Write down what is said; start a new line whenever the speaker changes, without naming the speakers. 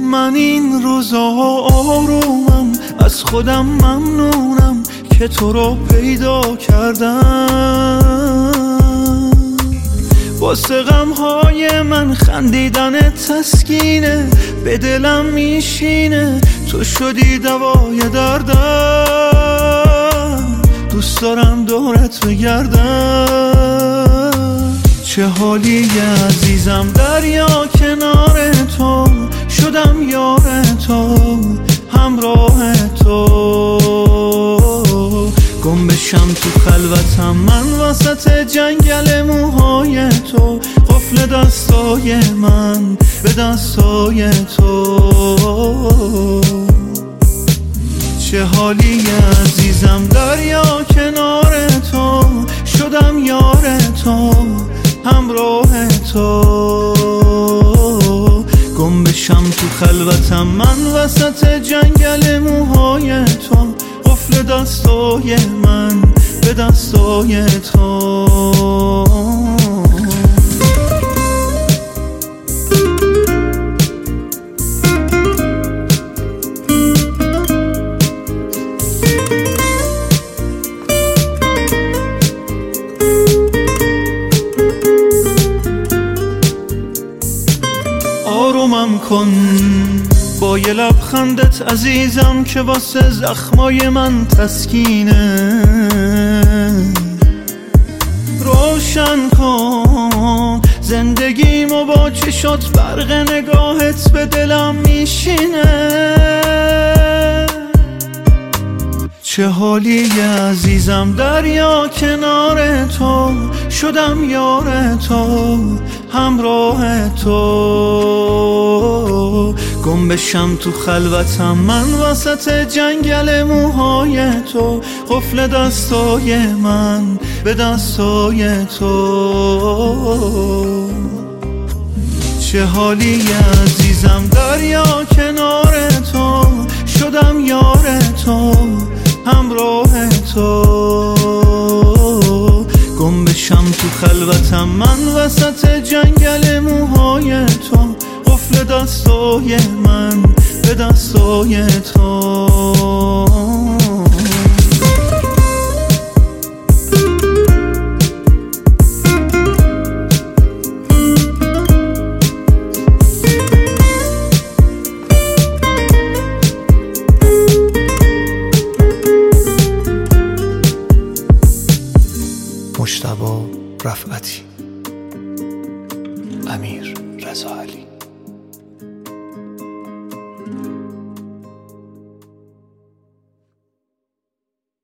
من این روزا آرومم، از خودم ممنونم که تو رو پیدا کردم. واسه غمهای من خندیدن تسکینه، به دلم میشینه تو شدی دوای دردم. دوست دارم دورت بگردم. چه حالی عزیزم دریا کنار تو، شدم یار تو همراه تو. گم بشم تو خلوتم من وسط جنگل موهای تو، قفل دستای من به دستای تو. چه حالی عزیزم دریا کنار تو، شدم یار تو همراه تو. گم بشم تو خلوتم من وسط جنگل موهای تو، قفل دستای من به دستای تو. آرومم کن با یه لبخندت عزیزم که واسه زخمای من تسکینه. روشن کن زندگیمو با چشات، برق نگاهت به دلم میشینه. چه حالی عزیزم دریا کنار تو، شدم یار تو همراه تو. گم بشم تو خلوتم من وسط جنگل موهای تو، قفل دستای من به دستای تو. چه حالی عزیزم دریا کنار تو، شدم یار تو همراه تو. گم بشم تو خلوتم من وسط جنگل موهای تو، قفل دستای من به دستای تو. مجتبی رفعتی، امیر رضا علی.